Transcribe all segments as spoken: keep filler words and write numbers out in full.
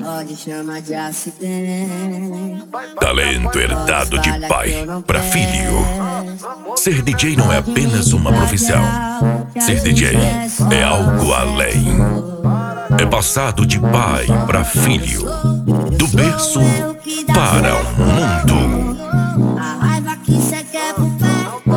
Pode chamar de acidente. Talento herdado de pai para filho. Ser D J não é apenas uma profissão. Ser D J é algo além. É passado de pai para filho, do berço para o mundo. A raiva que cê quer pro pé.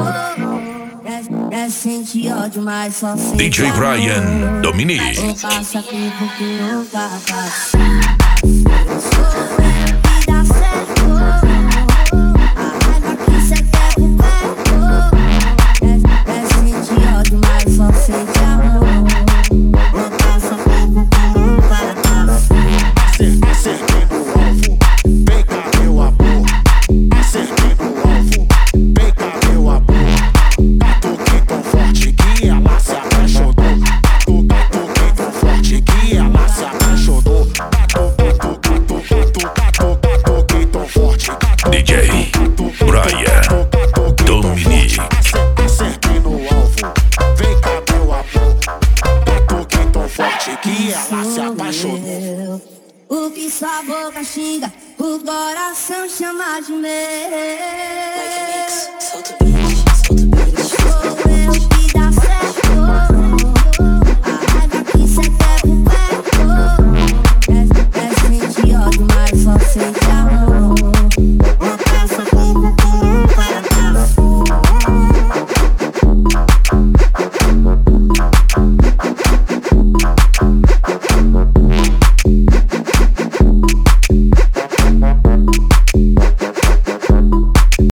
É sentir ódio, mas só sente D J Brian Dominique. não passa tempo que nunca passa. Eu sou eu que dá certo. A raiva que cê quer pro pé. É, é sentir ódio, mas só sente amor. Não passa tempo que nunca passa. Acertei no alvo, vem cá meu amor. Acertei no alvo, vem cá meu amor. Catuquei tão forte que ela se apaixonou. Catuquei tão forte que ela se apaixonou. Catuquei tão forte. D J Brian Dominique. Acertei no alvo, vem cá meu amor. Catuquei tão forte que ela se apaixonou. O que sua boca xinga, o coração chama de meu.